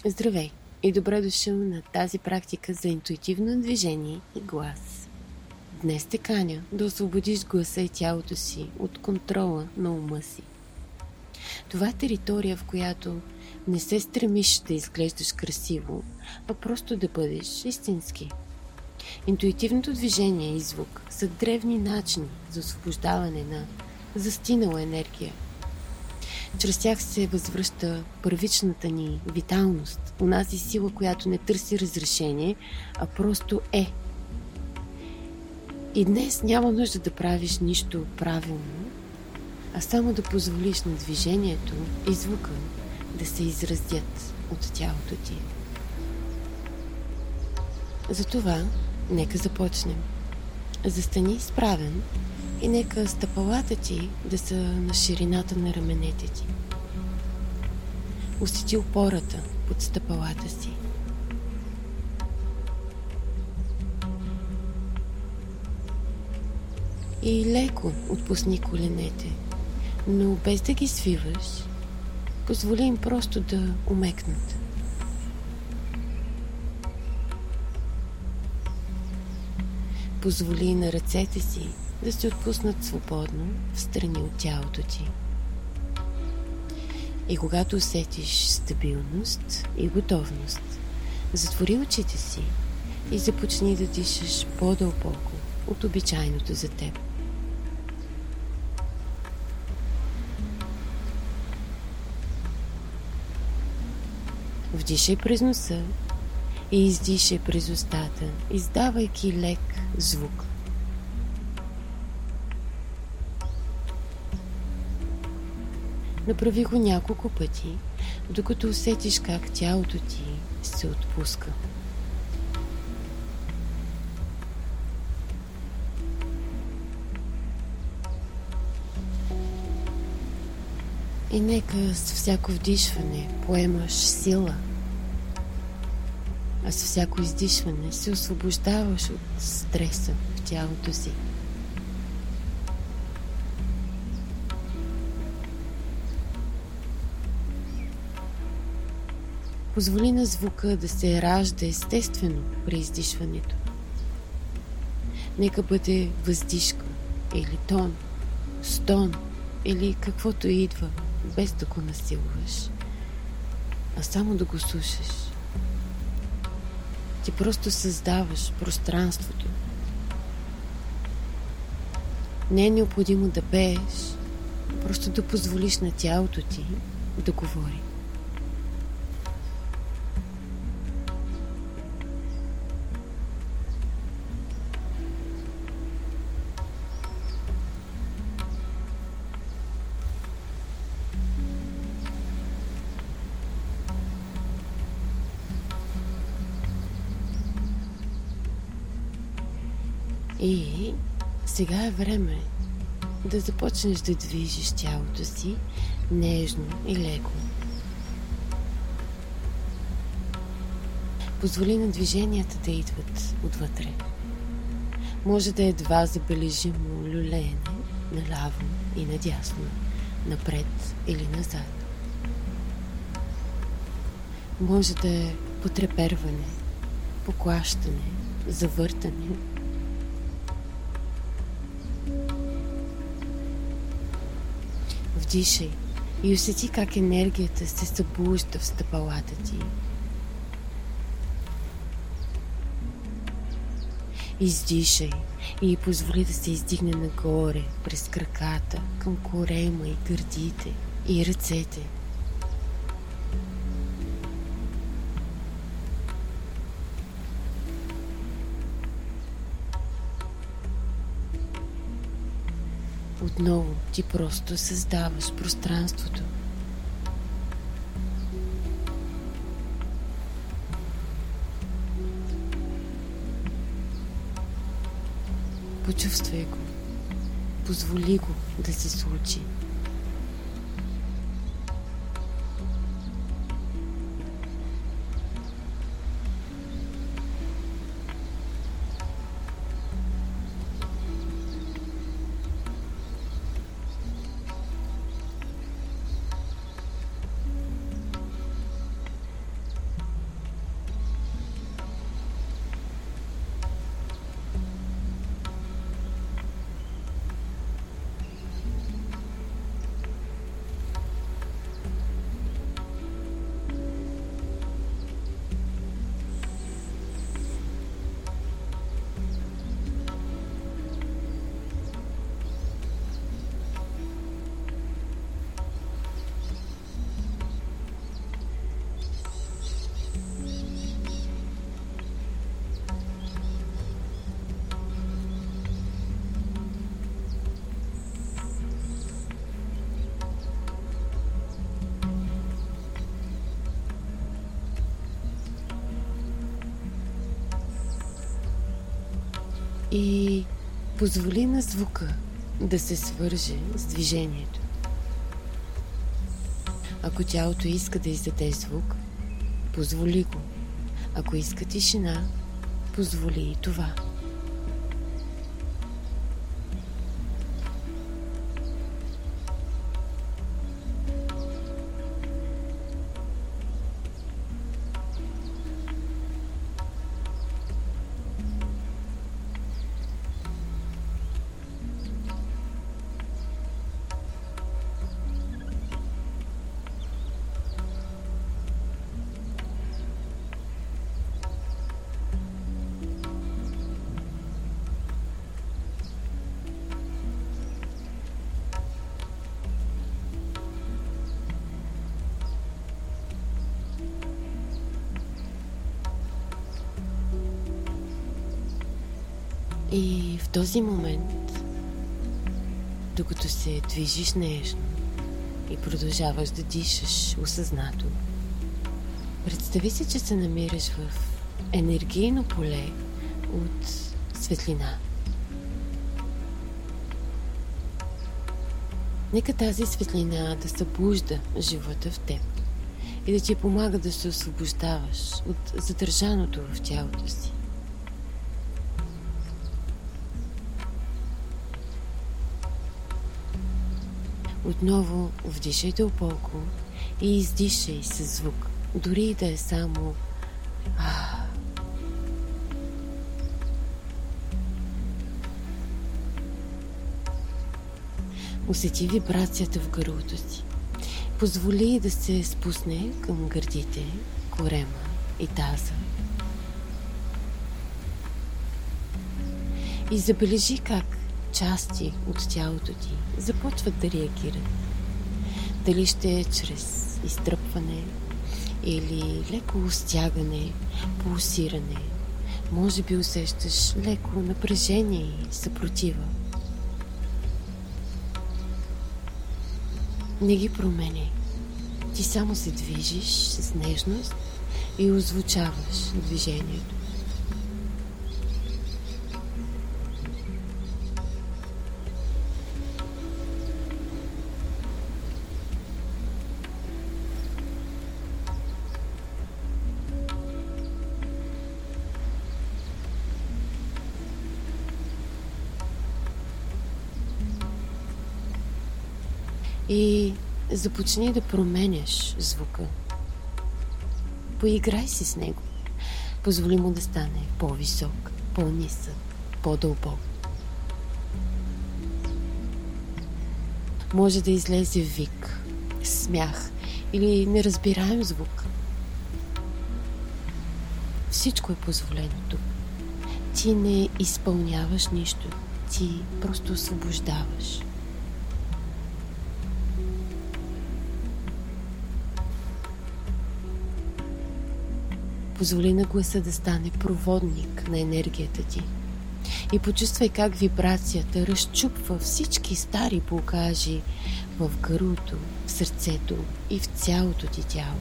Здравей и добре дошъл на тази практика за интуитивно движение и глас. Днес те каня да освободиш гласа и тялото си от контрола на ума си. Това е територия, в която не се стремиш да изглеждаш красиво, а просто да бъдеш истински. Интуитивното движение и звук са древни начини за освобождаване на застинала енергия. Чрез тях се възвръща първичната ни виталност, онази сила, която не търси разрешение, а просто е. И днес няма нужда да правиш нищо правилно, а само да позволиш на движението и звука да се изразят от тялото ти. Затова нека започнем. Застани изправен и нека стъпалата ти да са на ширината на раменете ти. Усети опората под стъпалата си. И леко отпусни коленете, но без да ги свиваш, позволи им просто да омекнат. Позволи на ръцете си да се отпуснат свободно в страни от тялото ти. И когато усетиш стабилност и готовност, затвори очите си и започни да дишаш по-дълбоко от обичайното за теб. Вдишай през носа и издишай през устата, издавайки лек звук. Направи го няколко пъти, докато усетиш как тялото ти се отпуска. И нека с всяко вдишване поемаш сила, а с всяко издишване се освобождаваш от стреса в тялото си. Позволи на звука да се ражда естествено при издишването. Нека бъде въздишка или тон, стон или каквото идва, без да го насилваш, а само да го слушаш. Ти просто създаваш пространството. Не е необходимо да пееш, просто да позволиш на тялото ти да говори. И сега е време да започнеш да движиш тялото си нежно и леко. Позволи на движенията да идват отвътре. Може да е едва забележимо люлеене наляво и надясно, напред или назад. Може да е потреперване, поклащане, завъртане. Вдишай и усети как енергията се събужда в стъпалата ти. Издишай и позволи да се издигне нагоре през краката, към корема и гърдите и ръцете. Отново ти просто създаваш пространството. Почувствай го. Позволи го да се случи. и позволи на звука да се свърже с движението. Ако тялото иска да издаде звук, позволи го. Ако иска тишина, позволи и това. И в този момент, докато се движиш нежно и продължаваш да дишаш осъзнато, представи си, че се намираш в енергийно поле от светлина. Нека тази светлина да събужда живота в теб и да ти помага да се освобождаваш от задържаното в тялото си. Отново вдишай дълбоко и издишай със звук, дори и да е само Усети вибрацията в гърлото си. Позволи да се спусне към гърдите, корема и таза. И забележи как части от тялото ти започват да реагират. Дали ще е чрез изтръпване или леко стягане, пулсиране. Може би усещаш леко напрежение и съпротива. Не ги променяй. Ти само се движиш с нежност и озвучаваш движението. И започни да променяш звука. Поиграй си с него. Позволи му да стане по-висок, по-нисък, по-дълбок. Може да излезе вик, смях или неразбираем звук. Всичко е позволено тук. Ти не изпълняваш нищо. Ти просто освобождаваш. Позволи на гласа да стане проводник на енергията ти. И почувствай как вибрацията разчупва всички стари блокажи в гърлото, в сърцето и в цялото ти тяло.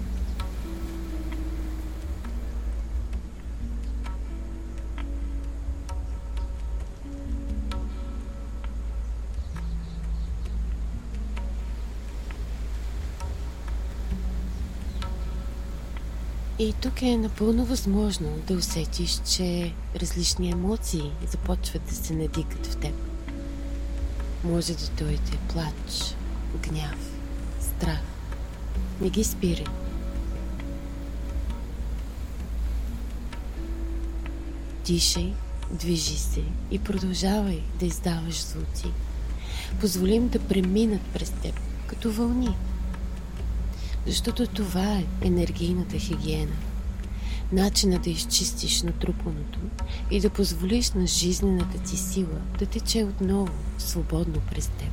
И тук е напълно възможно да усетиш, че различни емоции започват да се надигат в теб. Може да дойде плач, гняв, страх. Не ги спирай. Дишай, движи се и продължавай да издаваш звуци. Позволи им да преминат през теб като вълни. Защото това е енергийната хигиена. Начина да изчистиш натрупаното и да позволиш на жизнената ти сила да тече отново свободно през теб.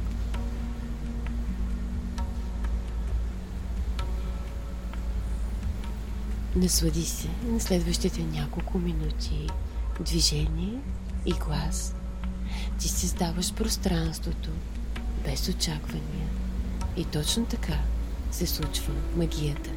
Наслади се на следващите няколко минути движение и глас. Ти създаваш пространството без очаквания. И точно така се случва магията.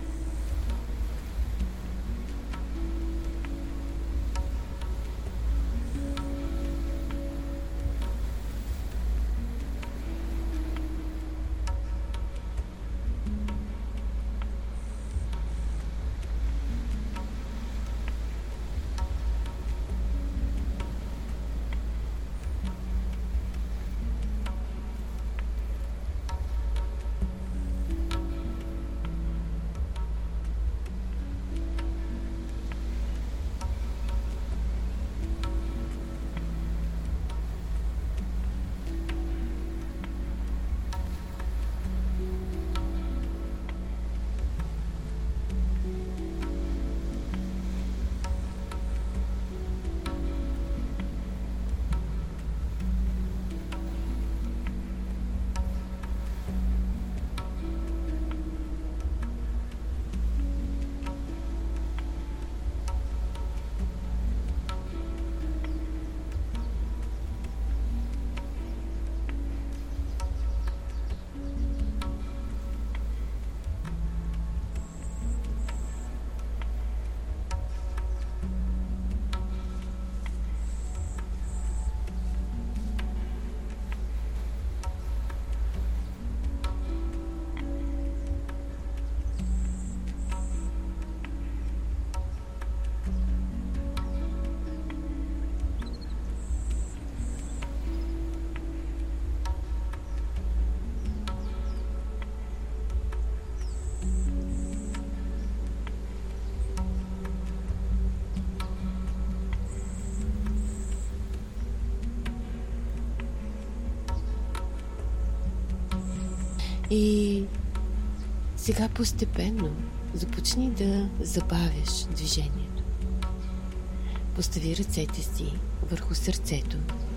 И сега постепенно започни да забавяш движението. Постави ръцете си върху сърцето.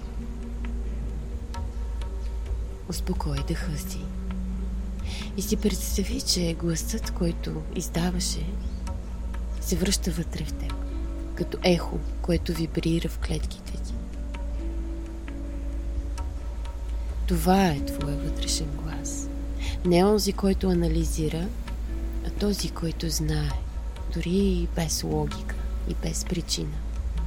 Успокой дъха си. И си представи, че гласът, който издаваше, се връща вътре в теб, като ехо, което вибрира в клетките ти. Това е твой вътрешен глас. Не онзи, който анализира, а този, който знае, дори и без логика и без причина.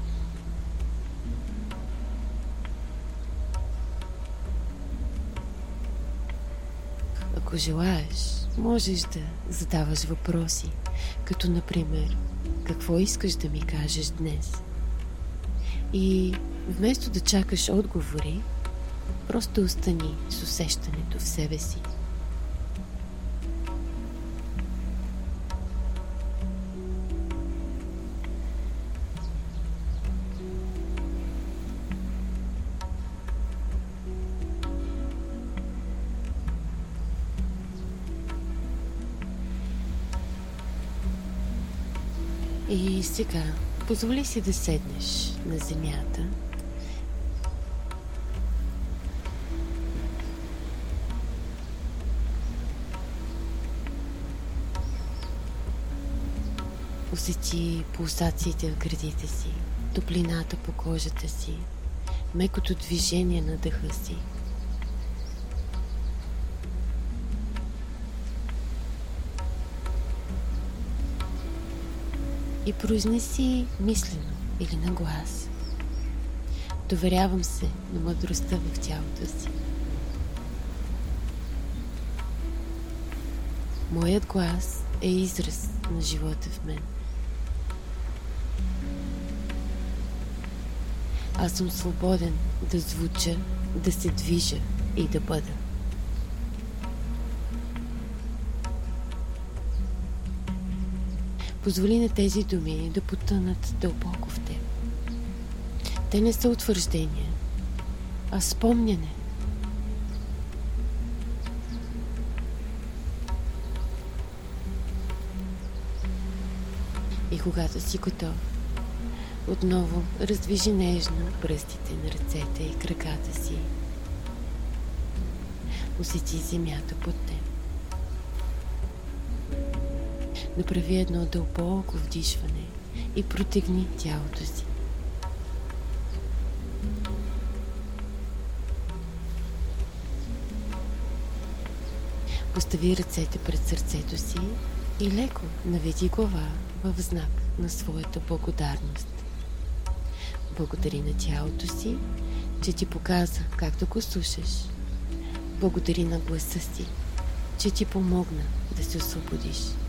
Ако желаеш, можеш да задаваш въпроси, като например, какво искаш да ми кажеш днес? И вместо да чакаш отговори, просто остани с усещането в себе си. И сега позволи си да седнеш на земята. Усети пулсациите в гърдите си, топлината по кожата си, мекото движение на дъха си. И произнеси мислено или на глас: доверявам се на мъдростта в тялото си. Моят глас е израз на живота в мен. Аз съм свободен да звуча, да се движа и да бъда. Позволи на тези думи да потънат дълбоко в теб. Те не са утвърждения, а спомняне. И когато си готов, отново раздвижи нежно пръстите на ръцете и краката си. Усети земята под теб. Направи едно дълбоко вдишване и протегни тялото си. Постави ръцете пред сърцето си и леко наведи глава в знак на своята благодарност. Благодари на тялото си, че ти показа как да го слушаш. Благодари на гласа си, че ти помогна да се освободиш.